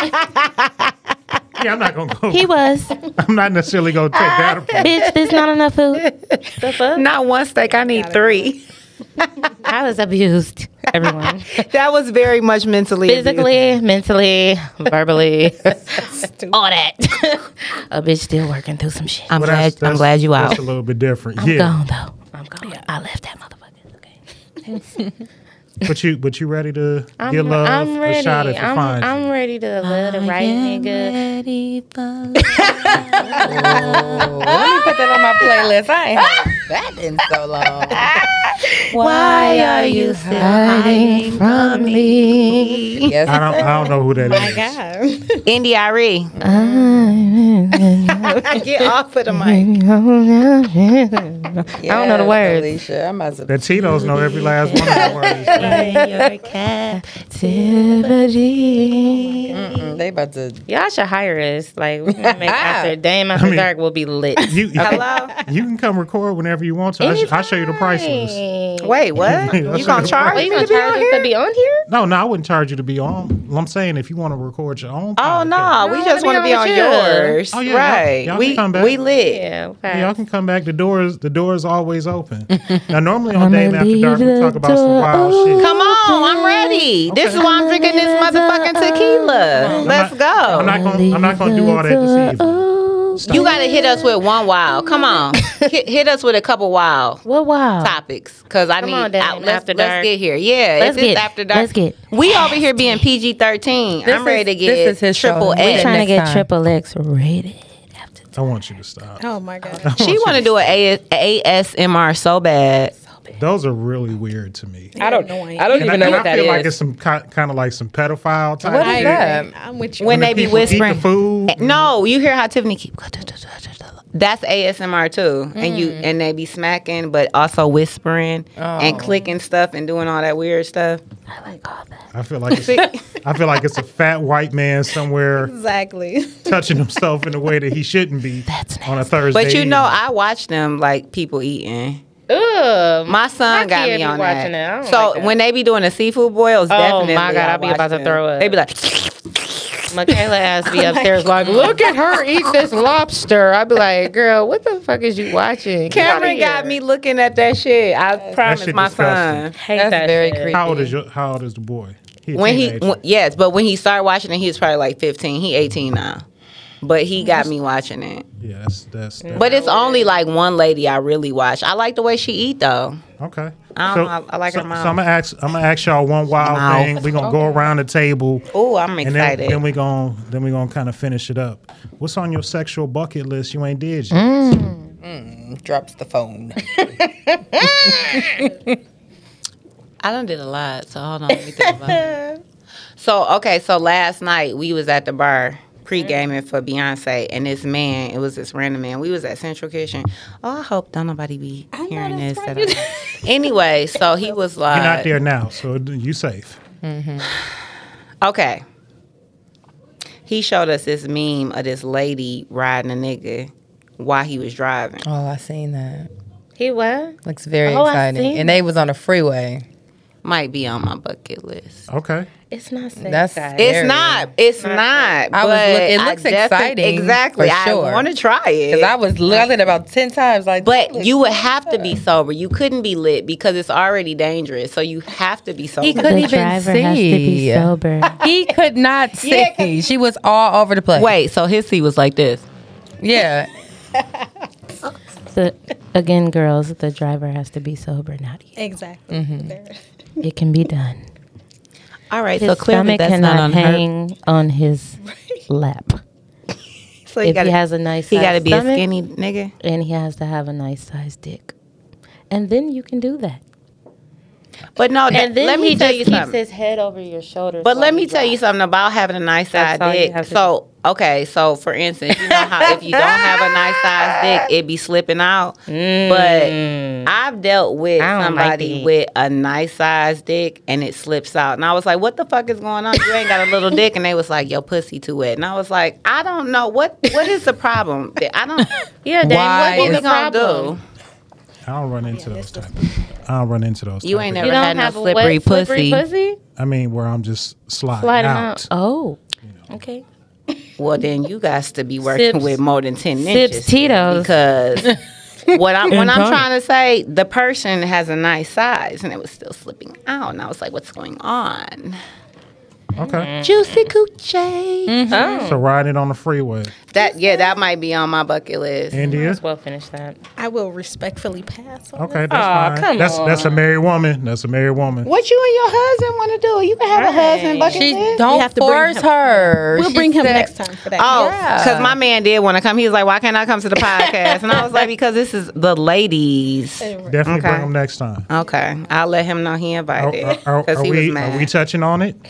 yeah. I'm not gonna go. He was. I'm not necessarily gonna take that approach. Bitch, this not enough food. The fuck? Not one steak. I need three. I was abused. Everyone. That was very much mentally abused. Physically, mentally, verbally, all that. A bitch still working through some shit. I'm Well, glad. that's- I'm that's- glad you out. That's a little bit different. I'm yeah. gone though. I'm gone. I left that motherfucker. Okay. But you, but you ready to I'm, get love I'm ready. a shot if it I'm, finds you? I'm ready to love the right nigga. Ready for Let me put that on my playlist. I ain't heard that in so long. Why are you still hiding from me? Yes. I don't, I don't know who that is. God. Indy Irie. Get off of the mic. I don't know the words. Alicia, I must have. The Tito's know every last one of the words. In your captivity. Mm, they about to. Y'all should hire us. Like, we can make after Dame After I mean, Dark will be lit. You, Hello. you can come record whenever you want to. I'll, sh- I'll show you the price list. Wait, what? You gonna charge Are you me gonna to be charge on us to here? be on here? No, no, I wouldn't charge you to be on. I'm saying if you want to record your own. Oh podcast. no, we I just wanna want to be be on on with you. yours. Oh, yeah, y'all- right. y'all can we come back. we lit. Yeah, okay. Yeah, y'all can come back. The doors, the door is always open. Now, normally on Dame After Dark, we talk about some wild shit. Come on, I'm ready. This is why I'm drinking this motherfucking tequila. Let's I'm go. not gonna, I'm not gonna do all that this evening. Stop. You gotta hit us with one wow. Come on, hit, hit us with a couple wow What wow? topics, cause I Come need. on, Dame, out- let's, After let's Dark. get here. Yeah, Let's if it's get- after dark. let's get- We over here being P G thirteen. This I'm ready to is- get this is his show. triple We We're X. trying to next get time. triple X rated. After I want you to stop. Oh my God. She want to do an A S M R so bad. Those are really weird to me. I don't. Annoying. I don't And I, even know and what I that feel is. like it's some kind of like some pedophile type. What is shit. that? I'm with you. When the they be people eat whispering. the food. No, you hear how Tiffany keep. That's A S M R too, and you and they be smacking, but also whispering and Oh. clicking stuff and doing all that weird stuff. I like all that. I feel like it's, I feel like it's a fat white man somewhere Exactly. touching himself in a way that he shouldn't be That's on a Thursday. But you know, evening. I watch them like people eating. Ugh. My son My got kid me be on watching that. that. I don't So like that. when they be doing the seafood boils, Oh, definitely. my God, I I'll be watch about to them. throw up. They be like, Michaela has to be upstairs like, look at her eat this lobster. I'd be like, girl, what the fuck is you watching? Get outta Cameron got here. me looking at that shit. I promise shit my disgusting. son. Hate That's that very shit. creepy. how old is your, how old is the boy? He a When he, teenager. when, yes, but when he started watching it, he was probably like fifteen. He eighteen now, but he got me watching it. yeah, that's that's, that's But it's only like one lady I really watch. I like the way she eat though. okay. I don't know, I- I like so, her mouth. So I'm gonna ask. I'm gonna ask y'all one wild Mouth. thing. We're gonna go around the table. Oh, I'm And then, excited. then we gonna then we gonna kind of finish it up. What's on your sexual bucket list you ain't did yet? Mm. Drops the phone. I done did a lot, so hold on, let me think about it. So okay, so last night we was at the bar pre-gaming for Beyonce, and this man, it was this random man. We was at Central Kitchen. Oh, I hope don't nobody be hearing this. That I- anyway, so he was like, You're not there now, so you safe. okay. He showed us this meme of this lady riding a nigga while he was driving. Oh, I seen that. He what? Looks very Oh, I exciting. seen And they was on a freeway. Might be on my bucket list. Okay. It's not safe, That's guys. It's Scary. not. It's not. I was but look- it I looks defi- exciting, Exactly. for I sure. want to try it. Because I was looking about ten times. Like, But this you would looks have to be sober. You couldn't be lit because it's already dangerous. So you have to be sober. He couldn't The even driver see. has to be sober. He could not see. She was all over the place. Wait, so his seat was like this. Yeah. The, again, girls, the driver has to be sober, not you. Exactly. There. It can be done. All right, His so clearly stomach that's cannot not on her. hang on his lap. So he If got he to has a nice he size got to be a stomach, skinny nigga. and he has to have a nice sized dick. And then you can do that. But no, that, And then let me he tell just you keeps something. his head over your shoulder. But so let me he tell you drops. something about having a nice That's size all you dick. have to So, okay, so for instance, you know how if you don't have a nice size dick, it be slipping out. But I've dealt with I don't like somebody it. with a nice size dick and it slips out. And I was like, what the fuck is going on? You ain't got a little dick. And they was like, your pussy too wet. And I was like, I don't know. What What is the problem? I don't, Yeah, Dame, Why what what is we the gonna problem? do? I don't run into those type of, I don't run into those You type ain't of- never You don't had no have a slippery wet, slippery pussy. pussy? I mean, where I'm just sliding, Sliding out. out. Oh, okay. Well, then you guys to be working Sips- with more than ten Sips inches Tito's. because what I'm when I'm Tony. trying to say, the person has a nice size and it was still slipping out, and I was like, "What's going on?" Okay. Juicy coochie. Oh, So riding on the freeway. That yeah, that might be on my bucket list. India? let's well finish that. I will respectfully pass on Okay, this. that's Aw, fine. come that's that's a married woman. That's a married woman. What you and your husband want to do? You can have a husband bucket She list. don't You have to bring force him. her. We'll She bring him said- next time for that. Oh, Yeah. because my man did want to come. He was like, "Why can't I come to the podcast?" And I was like, "Because this is the ladies." Definitely Okay. bring them next time. Okay, I'll let him know he Are, invited are- are- because are he we, was mad. are we touching on it?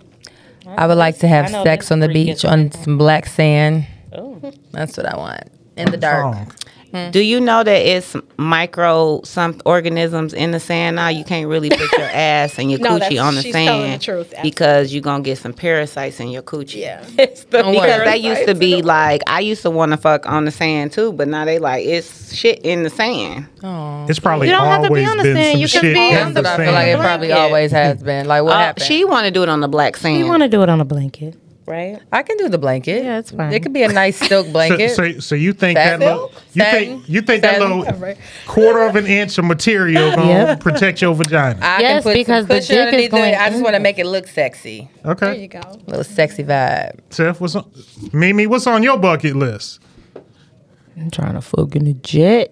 I would like to have I know sex this on the freak beach is- on some black sand. Oh, That's what I want. In the dark. Song. Do you know that it's micro some organisms in the sand now? You can't really put your ass and your No, coochie that's- on the she's telling sand the truth, because you're gonna get some parasites in your coochie. Yeah. Because what? that used to be like I used to want to fuck on the sand too, but now they like it's shit in the sand. Oh. It's probably You don't have always to be on the been sand. some You can shit be in on the That's what I sand. feel like it probably Blanket. always has been. Like what Uh, happened? she want to do it on the black sand. you want to do it on a blanket, right? I can do the blanket. Yeah, it's fine. It could be a nice silk So, blanket. so, so you think Satin? that little, you Satin? think you think that Satin? little quarter of an inch of material gonna Yep. protect your vagina? I Yes, can put because some the cushion dick is underneath going it. I just in want to there. make it look sexy. There you Okay, go. Little sexy vibe. Tiff, what's on, Mimi? What's on your bucket list? I'm trying to fuck in a jet.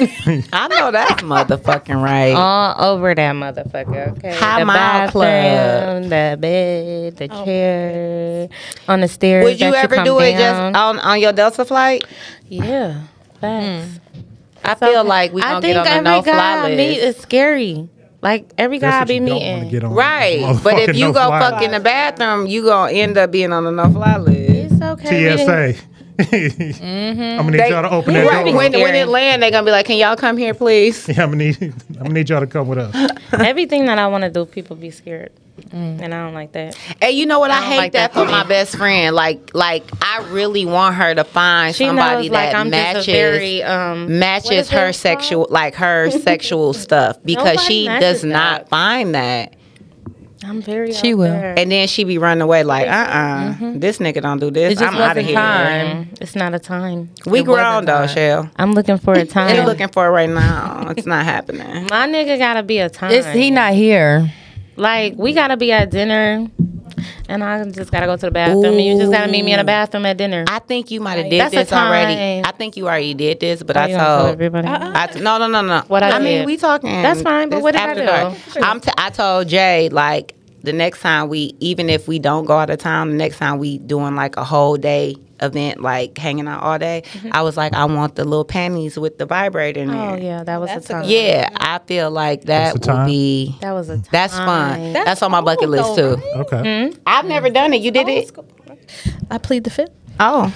I know that's motherfucking right. All over that motherfucker, okay? High the Mile Club. bathroom, the bed, the chair, on the stairs. Would you that ever come do it just down. on, on your Delta flight? Yeah, facts. I feel like we I gonna think get on the every no guy fly I meet list. is scary. Like every guy That's I what be you don't want to meeting. get on. Right, but if Motherfucking you go no-fly fuck list. in the bathroom, you gonna end up being on the no fly list. It's okay. T S we A. didn't- I'm gonna need y'all to open that Right, door. when, when Scary. it land, they gonna be like, "Can y'all come here, please?" Yeah, I'm gonna need I'm gonna need y'all to come with us. Everything that I want to do, people be scared, and I don't like that. And you know what? I, don't hate like that, that for for my me. best friend. Like, like I really want her to find She somebody knows like that I'm matches just a very um. what matches is her it sexual, called? like her sexual stuff, because Nobody she matches does not that. find that. I'm very. She out will. there. And then she be running away like, uh uh this nigga don't do this. It just I'm out of wasn't here. time. Mm, It's not a time. We It grown wasn't though, time. Shell. I'm looking for a time. You're looking for it right now. It's not happening. My nigga gotta be a time. It's he not here. Like we gotta be at dinner, and I just gotta go to the bathroom, and you just gotta meet me in the bathroom at dinner. I think you might have did That's a this already. time. I think you already did this, but Oh, I you gonna tell told everybody. I t- no, no, no, no. What I mean, did. we talking. That's fine, but This what did I after do? dark. I'm t- I told Jay like the next time we, even if we don't go out of town, the next time we doing like a whole day event, like hanging out all day. I was like, I want the little panties with the vibrator in there. Oh yeah, that was That's a a time. Yeah, I feel like that That's the would time? be. that was a time. That's fun. That's, That's on my bucket cool, list though, too. Okay. I've never done it. You did it? I plead the fifth. Oh,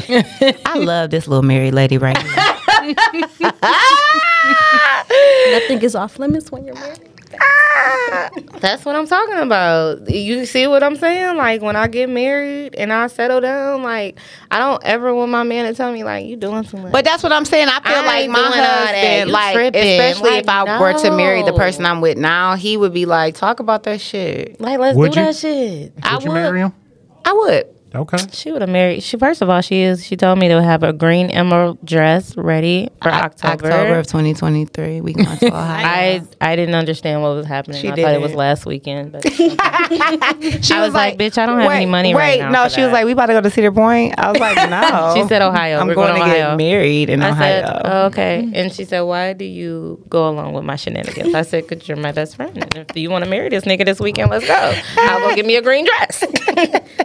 I love this little married lady right here. Nothing is off limits when you're married. That's what I'm talking about. You see what I'm saying? Like when I get married and I settle down, like I don't ever want my man to tell me like you doing too much. But that's what I'm saying. I feel I like ain't my doing all that. husband, You like, tripping. especially Like, if I were to marry the no. person I'm with now, he would be like, talk about that shit. like let's Would do you? that shit. I Would you would. marry him? I would. Okay. She would have married. She first of all, she is. She told me to have a green emerald dress ready for October. October of twenty twenty-three. We going to Ohio. I I didn't understand what was happening. She I thought it was didn't. last weekend. But she I was like, bitch, I don't have wait, any money wait, right now no, for she was that. like, we about to go to Cedar Point. I was like, no. She said Ohio. I'm We're going, going to to get Ohio. married in I Ohio. said, oh, okay. And she said, why do you go along with my shenanigans? I said, because you're my best friend. And if you want to marry this nigga this weekend, let's go. I'll go get me a green dress.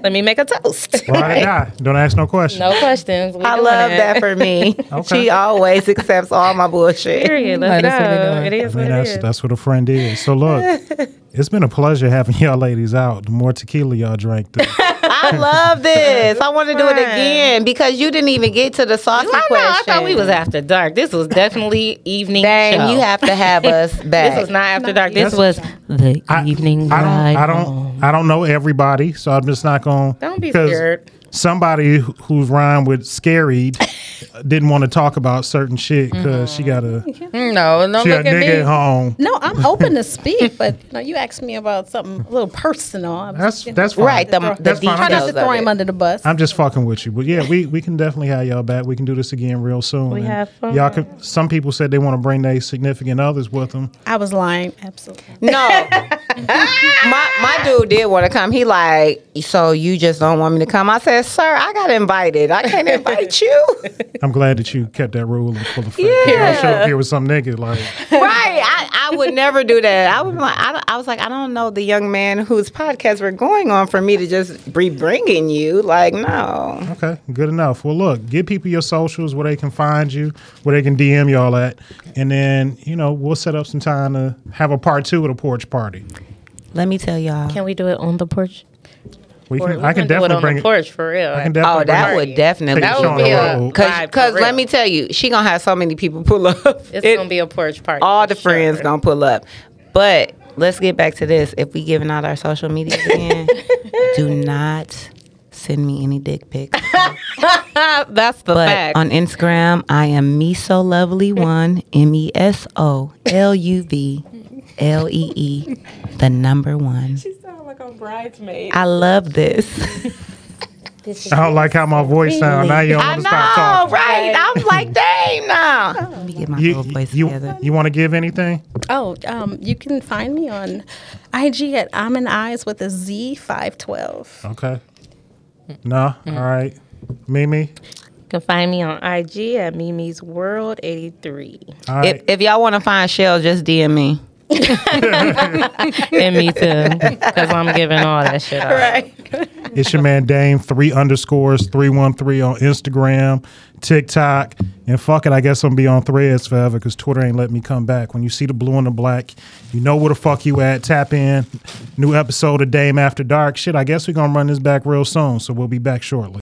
Let me make a toast. Ride or die. Don't ask no questions. No questions. We I doing love it. that for me. Okay. She always accepts all my bullshit. Period. Like, Let's that's what we go. doing. It is I mean, what that's it is. that's what a friend is. So look, it's been a pleasure having y'all ladies out. The more tequila y'all drank, the, I love this. I want to do it again because you didn't even get to the saucy I know. I question. thought we was after dark. This was definitely evening Dang, show. you have to have us back. This was not after dark. This That's- was the I, evening I don't, ride I don't, home. I don't know everybody, so I'm just not gonna. Don't be 'cause scared. Somebody who- who's rhymed with "scaried" didn't want to talk about certain shit because she got a No, no, she got look a at nigga me. at home. No, I'm open to speak, but you know, you asked me about something a little personal. I was, That's you know, that's fine. Right, the, the That's fine. try not details to throw of him it. under the bus. I'm just fucking with you, but yeah, we, we can definitely have y'all back. We can do this again real soon. We And have fun. Y'all can. Some people said they want to bring their significant others with them. I was lying, absolutely. No, my my dude did want to come. He like, so you just don't want me to come? I said, sir, I got invited. I can't invite you. I'm glad that you kept that rule in full effect. Yeah. I show up here with some nigga like, Right. I, I would never do that. I would like. I, I was like, I don't know the young man whose podcast we're going on for me to just be bringing you. Like, no. okay, good enough. Well, look, give people your socials where they can find you, where they can D M y'all at, and then you know we'll set up some time to have a part two of the porch party. Let me tell y'all. Can we do it on the porch? We Or can. we I can do it definitely on bring the it. porch for real. I can Oh, definitely. that bring would it. definitely Take That the would show be on the a road. Cause, vibe cause for let real. me tell you, she gonna have so many people pull up. It's It- gonna be a porch party. all for the friends sure. gonna pull up. But let's get back to this. If we giving out our social media again, do not send me any dick pics. That's the But fact. on Instagram, I am Meso Lovely One, M E S O L U V L E E, the number one. She sound like a bridesmaid. I love this. I don't like how my voice sounds. Now you don't I want to know, stop talking. right? I'm like, dang, now. Let me get my You, little voice you, together. you want to give anything? Oh, um, you can find me on I G at I'm in Eyes with a Z five twelve. Okay. No. All right. Mimi. You can find me on I G at Mimi's World eighty-three. All right. If, if y'all want to find Shell, just D M me. And me too, because I'm giving all that shit out. Right. It's your man Dame, three underscores, three one three on Instagram, TikTok, and fuck it, I guess I'm gonna be on Threads forever because Twitter ain't letting me come back. When you see the blue and the black, you know where the fuck you at. Tap in. New episode of Dame After Dark. Shit, I guess we're gonna run this back real soon, so we'll be back shortly.